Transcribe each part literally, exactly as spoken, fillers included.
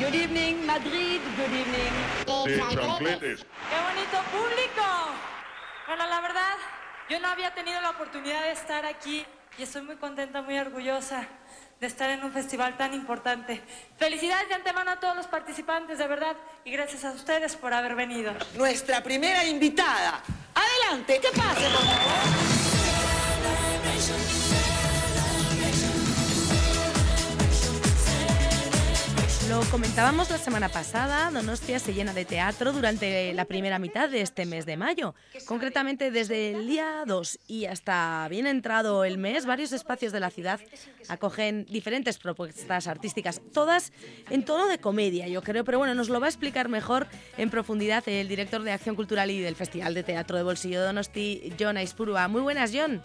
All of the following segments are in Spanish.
Good evening, Madrid. Good evening. De chancletes. ¡Qué bonito público! Bueno, la verdad, yo no había tenido la oportunidad de estar aquí y estoy muy contenta, muy orgullosa de estar en un festival tan importante. Felicidades de antemano a todos los participantes, de verdad, y gracias a ustedes por haber venido. Nuestra primera invitada. Adelante, que pase, por favor. Lo comentábamos la semana pasada, Donostia se llena de teatro durante la primera mitad de este mes de mayo. Concretamente desde el día dos y hasta bien entrado el mes, varios espacios de la ciudad acogen diferentes propuestas artísticas, todas en tono de comedia, yo creo, pero bueno, nos lo va a explicar mejor en profundidad el director de Acción Cultural y del Festival de Teatro de Bolsillo Donosti, Jon Aizpurua. Muy buenas, Jon.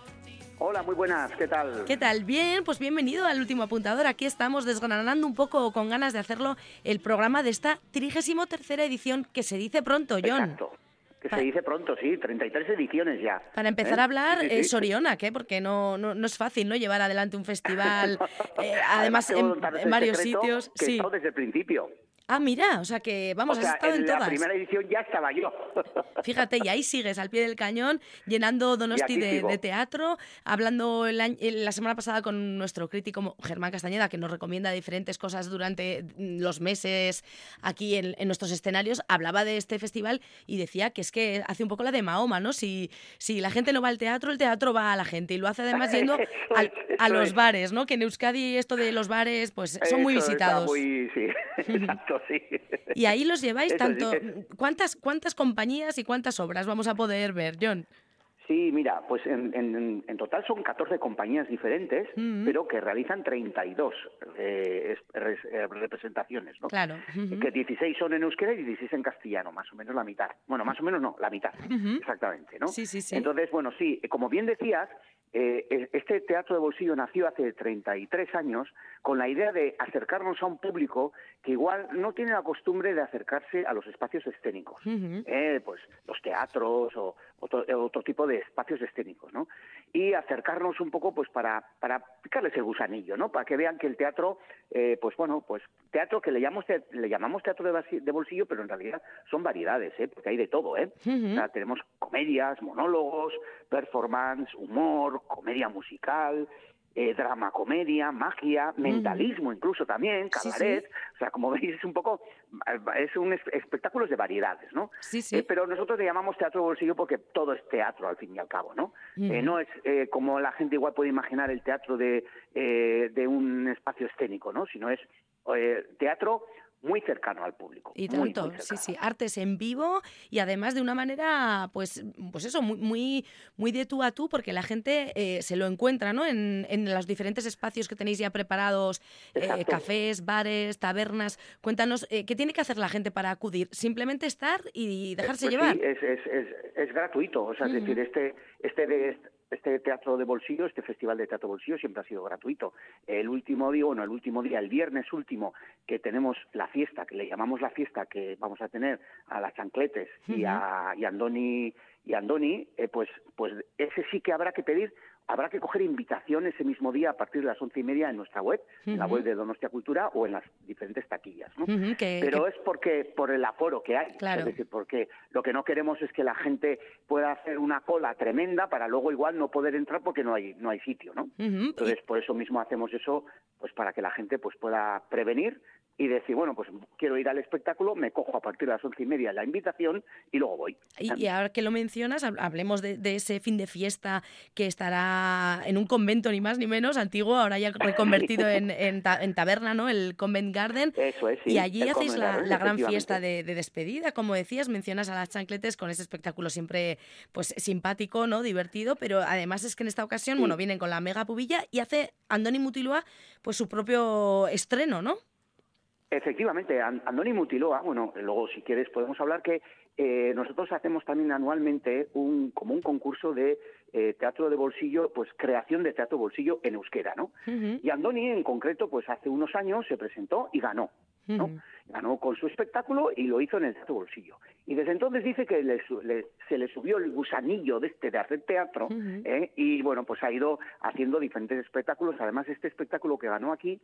Hola, muy buenas, ¿qué tal? ¿Qué tal? Bien, pues bienvenido al Último Apuntador. Aquí estamos desgranando un poco, con ganas de hacerlo, el programa de esta trigésimo tercera edición, que se dice pronto, Jon. Exacto, que Pa- se dice pronto, sí, treinta y tres ediciones ya. Para empezar ¿Eh? a hablar, Sí, sí, eh, sí. Sorionak, ¿eh? Porque no, no, no es fácil, ¿no?, llevar adelante un festival, eh, además Además, tengo que en, contarte en el varios secreto, sitios. Que he Sí. estado desde el principio. Ah, mira, o sea que, vamos, o sea, has estado en, en la todas. primera edición ya estaba yo. Fíjate, y ahí sigues al pie del cañón, llenando Donosti Y aquí de, sigo. de teatro, hablando el año- el- la semana pasada con nuestro crítico Germán Castañeda, que nos recomienda diferentes cosas durante los meses aquí en, en nuestros escenarios. Hablaba de este festival y decía que es que hace un poco la de Mahoma, ¿no? Si, si la gente no va al teatro, el teatro va a la gente, y lo hace además yendo Eso al- es, eso a los es. bares, ¿no? Que en Euskadi esto de los bares pues son muy Eso está visitados. muy, sí, exacto, sí. Y ahí los lleváis Eso sí, tanto. es- ¿Cuántas, ¿Cuántas compañías y cuántas obras vamos a poder ver, Jon? Sí, mira, pues en, en, en total son catorce compañías diferentes, Mm. pero que realizan treinta y dos eh, es- res- eh, representaciones, ¿no? Claro. Ujú. Que dieciséis son en euskera y dieciséis en castellano, más o menos la mitad. Bueno, más o menos no, la mitad, Ujú. exactamente, ¿no? Sí, sí, sí. Entonces, bueno, sí, como bien decías, eh, este teatro de bolsillo nació hace treinta y tres años con la idea de acercarnos a un público que igual no tiene la costumbre de acercarse a los espacios escénicos, Ujú. eh, pues los teatros o otro, otro tipo de espacios escénicos, ¿no? Y acercarnos un poco, pues para, para picarles el gusanillo, ¿no? Para que vean que el teatro, eh, pues bueno, pues teatro que le llamamos, te- le llamamos teatro de, basi- de bolsillo, pero en realidad son variedades, ¿eh? Porque hay de todo, ¿eh? Ujú. O sea, tenemos comedias, monólogos, performance, humor, comedia musical, eh, drama, comedia, magia, mentalismo incluso también, Sí, cabaret. sí. O sea, como veis, es un poco, es un es- espectáculos de variedades, ¿no? Sí, sí. Eh, pero nosotros le llamamos teatro de bolsillo porque todo es teatro al fin y al cabo, ¿no? Ujú. Eh, no es eh, como la gente igual puede imaginar el teatro de, eh, de un espacio escénico, ¿no? Sino es eh, teatro muy cercano al público. Y muy, tanto, muy sí, cercano. sí, artes en vivo y además de una manera, pues, pues eso, muy, muy, muy de tú a tú, porque la gente eh, se lo encuentra, ¿no? En, en los diferentes espacios que tenéis ya preparados, eh, Exacto. cafés, bares, tabernas. Cuéntanos, eh, ¿qué tiene que hacer la gente para acudir? Simplemente estar y dejarse Pues llevar. sí, es, es, es, es gratuito. O sea, es Ujú. decir, este, este, de, este teatro de bolsillo, este festival de teatro de bolsillo siempre ha sido gratuito. El último día, bueno, el último día, el viernes último, que tenemos la fiesta, que le llamamos la fiesta que vamos a tener a las Chancletes y a, y a Andoni, y a Andoni eh, pues, pues ese sí que habrá que pedir. Habrá que coger invitación ese mismo día a partir de las once y media en nuestra web, en la Ujú. web de Donostia Cultura o en las diferentes taquillas, ¿no? Ujú, que- Pero que- es porque por el aforo que hay, Claro. es decir, porque lo que no queremos es que la gente pueda hacer una cola tremenda para luego igual no poder entrar porque no hay no hay sitio, ¿no? Ujú. Entonces por eso mismo hacemos eso, pues para que la gente pues pueda prevenir y decir, bueno, pues quiero ir al espectáculo, me cojo a partir de las once y media la invitación y luego voy. Y, y ahora que lo mencionas, hab- hablemos de, de ese fin de fiesta que estará en un convento, ni más ni menos, antiguo, ahora ya reconvertido en, en, ta- en taberna, ¿no? El Convent Garden. Eso es, sí. Y allí el hacéis Convent la, Garden, la gran efectivamente. fiesta de, de despedida, como decías, mencionas a las Chancletes con ese espectáculo siempre pues simpático, ¿no? Divertido, pero además es que en esta ocasión, Sí. bueno, vienen con la mega pubilla y hace Andoni Mutilua pues su propio estreno, ¿no? Efectivamente, An- Andoni Mutiloa, bueno, luego si quieres podemos hablar que eh, nosotros hacemos también anualmente un como un concurso de eh, teatro de bolsillo, pues creación de teatro de bolsillo en euskera, ¿no? Ujú. Y Andoni en concreto, pues hace unos años se presentó y ganó, ¿no? Ujú. Ganó con su espectáculo y lo hizo en el teatro bolsillo. Y desde entonces dice que le su- le- se le subió el gusanillo de este de hacer teatro, Ujú. ¿eh? Y bueno, pues ha ido haciendo diferentes espectáculos. Además, este espectáculo que ganó aquí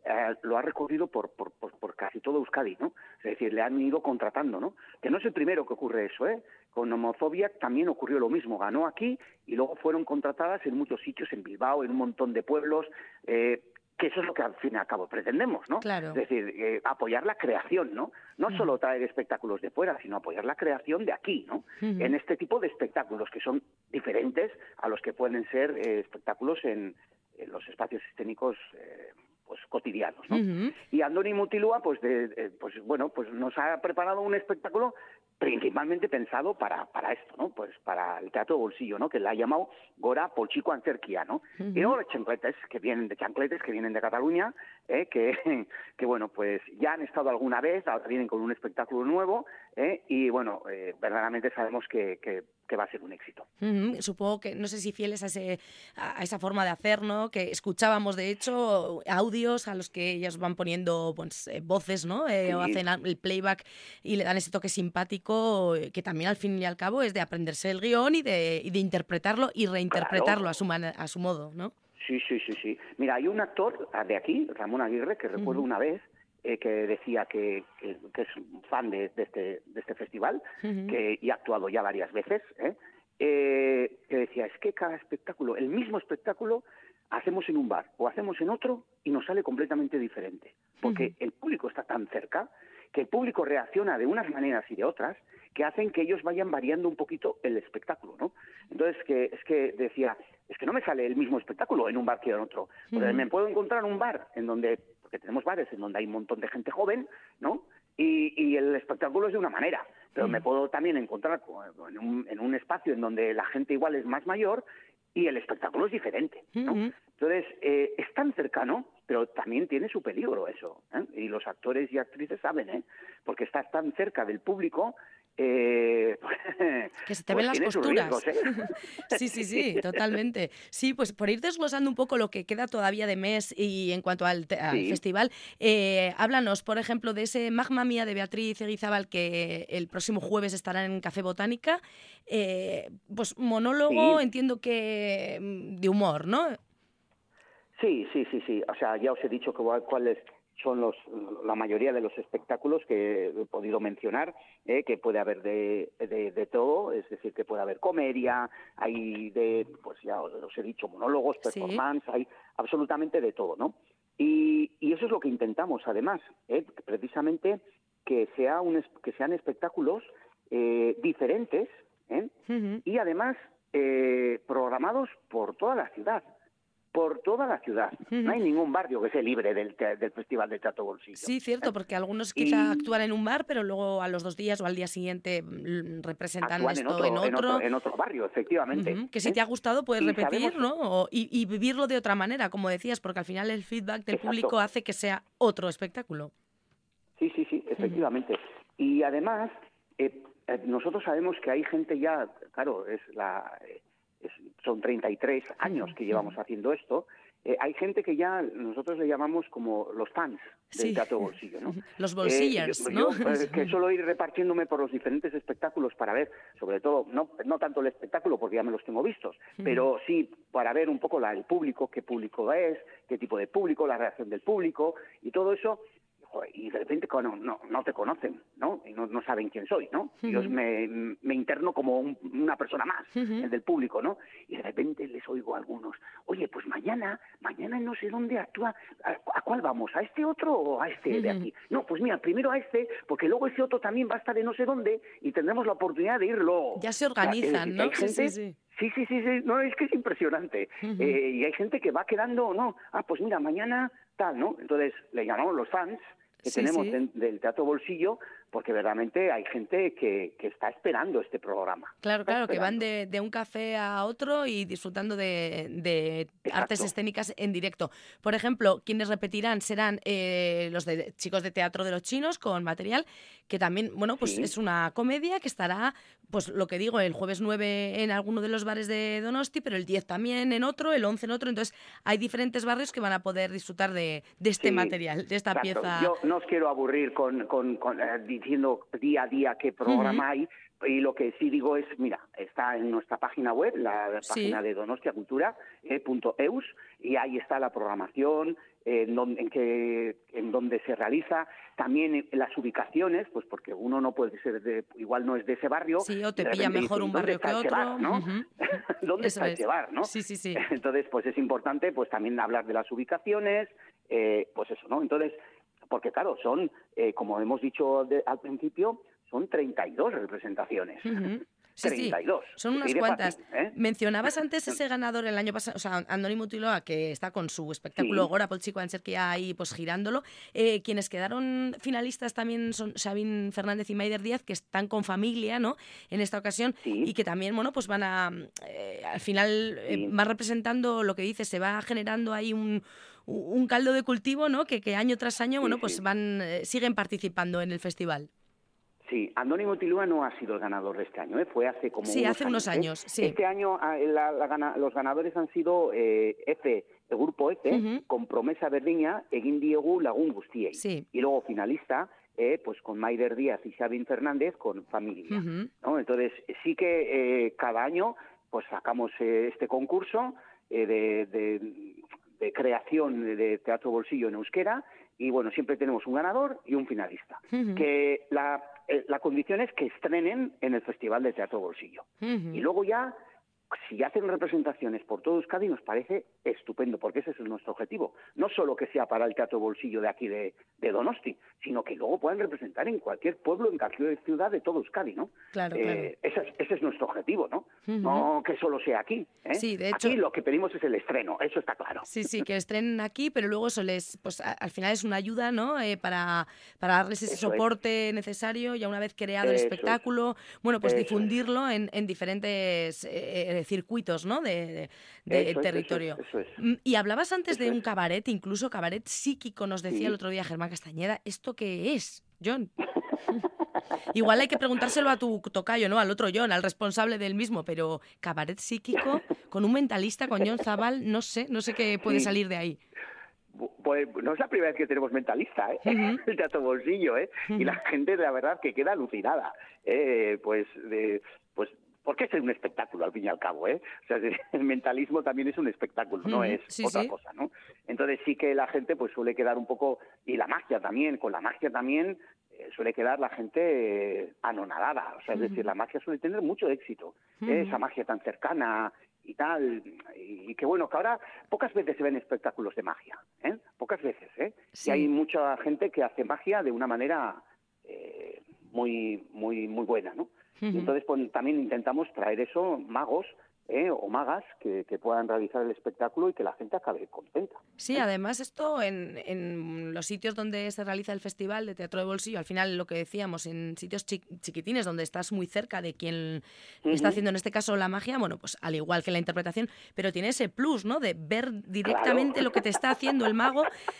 eh, lo ha recorrido por, por, por, por casi todo Euskadi, ¿no? Es decir, le han ido contratando, ¿no? Que no es el primero que ocurre eso, ¿eh? Con Homofobia también ocurrió lo mismo, ganó aquí y luego fueron contratadas en muchos sitios, en Bilbao, en un montón de pueblos, eh, que eso es lo que al fin y al cabo pretendemos, ¿no? Claro. Es decir, eh, apoyar la creación, ¿no? No uh-huh. solo traer espectáculos de fuera, sino apoyar la creación de aquí, ¿no? Uh-huh. En este tipo de espectáculos que son diferentes a los que pueden ser eh, espectáculos en, en los espacios escénicos eh, pues cotidianos, ¿no? Uh-huh. Y Andoni Mutilua, pues, de, de, pues bueno, pues nos ha preparado un espectáculo principalmente pensado para, para esto, ¿no? Pues para el teatro bolsillo, ¿no? Que le ha llamado Gora Polchico Antzerkia, ¿no? Uh-huh. Y luego los chancletes, que vienen de chancletes, que vienen de Cataluña, ¿eh? que, que, bueno, pues ya han estado alguna vez, ahora vienen con un espectáculo nuevo, ¿eh? Y, bueno, eh, verdaderamente sabemos que, que, que va a ser un éxito. Uh-huh. Supongo que, no sé si fieles a, ese, a esa forma de hacer, ¿no? Que escuchábamos, de hecho, audios a los que ellos van poniendo pues, eh, voces, ¿no? Eh, sí. O hacen el playback y le dan ese toque simpático que también al fin y al cabo es de aprenderse el guión y de, y de interpretarlo y reinterpretarlo claro. a, su man- a su modo, ¿no? Sí, sí, sí, sí. Mira, hay un actor de aquí, Ramón Aguirre, que recuerdo uh-huh. una vez eh, que decía que, que, que es fan de, de, este, de este festival uh-huh. que, y ha actuado ya varias veces, ¿eh? Eh, que decía, es que cada espectáculo, el mismo espectáculo, hacemos en un bar o hacemos en otro y nos sale completamente diferente, porque uh-huh. el público está tan cerca que el público reacciona de unas maneras y de otras que hacen que ellos vayan variando un poquito el espectáculo, ¿no? Entonces, que es que decía, es que no me sale el mismo espectáculo en un bar que en otro. Porque uh-huh. me puedo encontrar un bar en donde, porque tenemos bares en donde hay un montón de gente joven, ¿no? Y, y el espectáculo es de una manera, pero uh-huh. me puedo también encontrar en un, en un espacio en donde la gente igual es más mayor y el espectáculo es diferente, ¿no? Uh-huh. Entonces, eh, es tan cercano, pero también tiene su peligro eso, ¿eh? Y los actores y actrices saben, ¿eh? Porque estás tan cerca del público, eh, que se te pues ven las posturas. Riesgos, ¿eh? Sí, sí, sí, totalmente. Sí, pues por ir desglosando un poco lo que queda todavía de mes y en cuanto al, te- al sí. festival, eh, háblanos, por ejemplo, de ese Magma Mía de Beatriz Eguizábal que el próximo jueves estará en Café Botánica. Eh, pues monólogo, sí. entiendo que de humor, ¿no? Sí, sí, sí, sí. O sea, ya os he dicho que, cuáles son los, la mayoría de los espectáculos que he podido mencionar, eh, que puede haber de, de, de todo, es decir, que puede haber comedia, hay de, pues ya os he dicho, monólogos, performance, sí. hay absolutamente de todo, ¿no? Y, y eso es lo que intentamos, además, eh, precisamente que sea un, que sean espectáculos eh, diferentes, ¿eh? Uh-huh. Y además eh, programados por toda la ciudad. Por toda la ciudad. Uh-huh. No hay ningún barrio que sea libre del, te- del Festival de Teatro Bolsillo. Sí, cierto, porque algunos quizá y... actúan en un bar, pero luego a los dos días o al día siguiente representan actúan esto en otro, en otro. En otro, en otro barrio, efectivamente. Uh-huh. Que si te ha gustado puedes y repetir, sabemos... ¿no? O, y, y vivirlo de otra manera, como decías, porque al final el feedback del Exacto. público hace que sea otro espectáculo. Sí, sí, sí, efectivamente. Uh-huh. Y además, eh, eh, nosotros sabemos que hay gente ya, claro, es la... Eh, es, son treinta y tres años que llevamos haciendo esto. Eh, hay gente que ya nosotros le llamamos como los fans del sí. Teatro Bolsillo, ¿no? Los bolsillers, eh, yo, ¿no? Yo, eh, que suelo ir repartiéndome por los diferentes espectáculos para ver, sobre todo, no, no tanto el espectáculo porque ya me los tengo vistos, uh-huh. pero sí para ver un poco la, el público, qué público es, qué tipo de público, la reacción del público y todo eso. Y de repente no, no, no te conocen, ¿no? Y no, no saben quién soy, ¿no? Uh-huh. Yo me, me interno como un, una persona más, uh-huh. el del público, ¿no? Y de repente les oigo a algunos, oye, pues mañana, mañana no sé dónde actúa, ¿a, a cuál vamos? ¿A este otro o a este uh-huh. de aquí? No, pues mira, primero a este, porque luego ese otro también va a estar de no sé dónde y tendremos la oportunidad de ir luego. Ya se organizan, o sea, ¿no? Gente, sí, sí, sí. Sí, sí, sí, sí, no, es que es impresionante. Uh-huh. Eh, y hay gente que va quedando, no, ah, pues mira, mañana tal, ¿no? Entonces le llamamos los fans, que sí, tenemos sí. de, del Teatro Bolsillo, porque verdaderamente hay gente que, que está esperando este programa. Claro, está claro, esperando. que van de, de un café a otro y disfrutando de, de artes escénicas en directo. Por ejemplo, quienes repetirán serán eh, los de chicos de Teatro de los Chinos con material, que también, bueno, pues sí. es una comedia que estará, pues lo que digo, el jueves nueve en alguno de los bares de Donosti, pero el diez también en otro, el once en otro. Entonces hay diferentes barrios que van a poder disfrutar de, de este sí, material, de esta exacto. pieza. Yo no os quiero aburrir con, con, con eh, diciendo día a día qué programa uh-huh. hay, Y lo que sí digo es, mira, está en nuestra página web, la Sí. página de donostiacultura punto eus, y ahí está la programación, eh, en, donde, en, que, en donde se realiza, también las ubicaciones, pues porque uno no puede ser, de, igual no es de ese barrio. Sí, o te de pilla repente mejor dice, un ¿dónde barrio que está ese otro? bar, ¿no? Ujú. ¿Dónde Eso está es. ese bar, no? Sí, sí, sí. Entonces, pues es importante pues también hablar de las ubicaciones, eh, pues eso, ¿no? Entonces, porque claro, son, eh, como hemos dicho de, al principio, son treinta y dos representaciones. Ujú. Sí, treinta y dos. sí, son Se unas dice cuantas. fácil, ¿eh? Mencionabas antes ese ganador el año pasado, o sea, Andoni Mutiloa, que está con su espectáculo Sí. Gora Poltsiko Antzerkia ahí pues girándolo. Eh, quienes quedaron finalistas también son Sabin Fernández y Maider Díaz, que están con familia, ¿no? En esta ocasión, Sí. y que también, bueno, pues van a, eh, al final, eh, Sí. van representando lo que dices, se va generando ahí un, un caldo de cultivo, ¿no? Que, que año tras año, Sí, bueno, sí. pues van, eh, siguen participando en el festival. Sí, Andoni Mutiloa no ha sido el ganador de este año, ¿eh? Fue hace como Sí, unos hace unos ¿eh? años, sí. Este año ah, la- la gana- los ganadores han sido eh, F, el grupo F, Ujú. con Promesa Berdiña, Egin Diegu, Lagun Gustiei. Sí. Y luego finalista, eh, pues con Maider Díaz y Sabin Fernández con Familia. Ujú. ¿No? Entonces, sí que eh, cada año pues sacamos eh, este concurso eh, de, de- de creación de teatro bolsillo en euskera, y bueno, siempre tenemos un ganador y un finalista. Ujú. Que la, eh, la condición es que estrenen en el Festival de Teatro Bolsillo. Ujú. Y luego ya, si hacen representaciones por todo Euskadi, nos parece estupendo, porque ese es nuestro objetivo. No solo que sea para el Teatro Bolsillo de aquí de, de Donosti, sino que luego puedan representar en cualquier pueblo, en cualquier ciudad de todo Euskadi, ¿no? Claro, Eh, ese, es, ese es nuestro objetivo, ¿no? Ujú. No que solo sea aquí, ¿eh? Sí, de hecho- Aquí lo que pedimos es el estreno, eso está claro. Sí, sí, que estrenen aquí, pero luego eso les, pues a- al final es una ayuda, ¿no? Eh, para, para darles ese Eso es. soporte necesario, ya una vez creado el Eso es. espectáculo, bueno, pues Eso es. difundirlo en, en diferentes eh, eh, circuitos, ¿no? De, de- de Eso es, eso es, territorio. eso es. Mm, Y hablabas antes Eso de un es. cabaret, incluso cabaret psíquico, nos decía Sí. el otro día Germán Castañeda. ¿Esto qué es, John? Igual hay que preguntárselo a tu tocayo, ¿no? Al otro John, al responsable del mismo, pero cabaret psíquico con un mentalista, con John Zabal, no sé, no sé qué puede Sí. salir de ahí. Bu- Pues no es la primera vez que tenemos mentalista, ¿eh? Ujú. El Teatro Bolsillo, ¿eh? Y la gente, la verdad, que queda alucinada, ¿eh? Pues, de, pues, porque es un espectáculo, al fin y al cabo, ¿eh? O sea, el mentalismo también es un espectáculo, no Ujú, es sí, otra sí. cosa, ¿no? Entonces sí que la gente, pues, suele quedar un poco... Y la magia también, con la magia también eh, suele quedar la gente eh, anonadada. O sea, es decir, la magia suele tener mucho éxito, ¿eh? Ujú. Esa magia tan cercana y tal, y, y que bueno, que ahora pocas veces se ven espectáculos de magia, ¿eh? Pocas veces, ¿eh? Sí. Y hay mucha gente que hace magia de una manera eh, muy, muy, muy buena, ¿no? Y Ujú. entonces pues, también intentamos traer eso, magos, ¿eh? O magas que, que puedan realizar el espectáculo y que la gente acabe contenta. Sí, además esto en, en los sitios donde se realiza el festival de teatro de bolsillo, al final lo que decíamos, en sitios chi- chiquitines donde estás muy cerca de quien está Ujú. haciendo en este caso la magia, bueno, pues al igual que la interpretación, pero tiene ese plus, ¿no? De ver directamente Claro. lo que te está haciendo el mago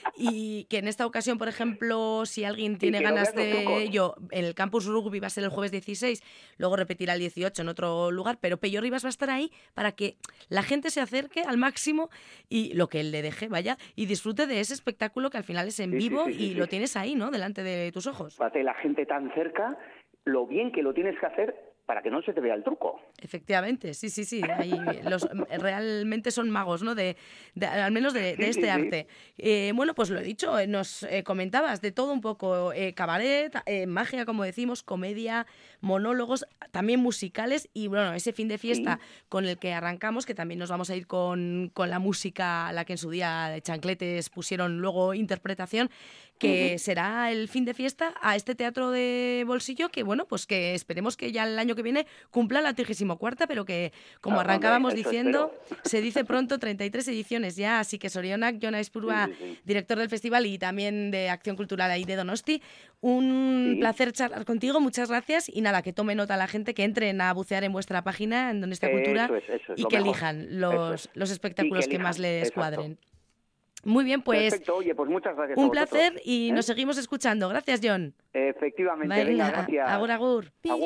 y que en esta ocasión, por ejemplo, si alguien tiene que no ganas veas los de trucos. ello, en el campus rugby va a ser el jueves dieciséis, luego repetirá el dieciocho en otro lugar, pero Pello Rivas va a estar ahí para que la gente se acerque al máximo y lo que él le deje, vaya, y disfrute de ese espectáculo que al final es en Sí, sí, vivo sí, sí, y sí. lo tienes ahí, ¿no? Delante de tus ojos. Fíjate, la gente tan cerca, lo bien que lo tienes que hacer para que no se te vea el truco. Efectivamente, sí, sí, sí. Ahí los, realmente son magos, ¿no? De, de- al menos de, de Sí, este sí, sí. arte. Eh, bueno, pues lo he dicho, eh, nos eh, comentabas de todo un poco, eh, cabaret, eh, magia, como decimos, comedia, monólogos, también musicales y bueno, ese fin de fiesta con el que arrancamos, que también nos vamos a ir con, con la música a la que en su día de Chancletes pusieron luego interpretación, que Ujú. será el fin de fiesta a este teatro de bolsillo que, bueno, pues que esperemos que ya el año que viene cumpla la trigésima cuarta, pero que, como Ah, hombre, arrancábamos eso diciendo, espero. se dice pronto treinta y tres ediciones ya, así que Sorionak, Jon Aizpurua, Sí, sí, sí. director del festival y también de Acción Cultural ahí de Donosti, un Sí. placer charlar contigo, muchas gracias y nada, que tome nota la gente, que entren a bucear en vuestra página, en Donostia Cultura, Eso es, eso es, y lo que mejor. elijan los, Eso es. los Y espectáculos que, elijan, más les exacto. cuadren. Muy bien, pues Perfecto, oye, pues muchas gracias a un vosotros, placer y ¿eh? nos seguimos escuchando. Gracias, John. Efectivamente, venga, Venga, gracias. agur, agur. Agur.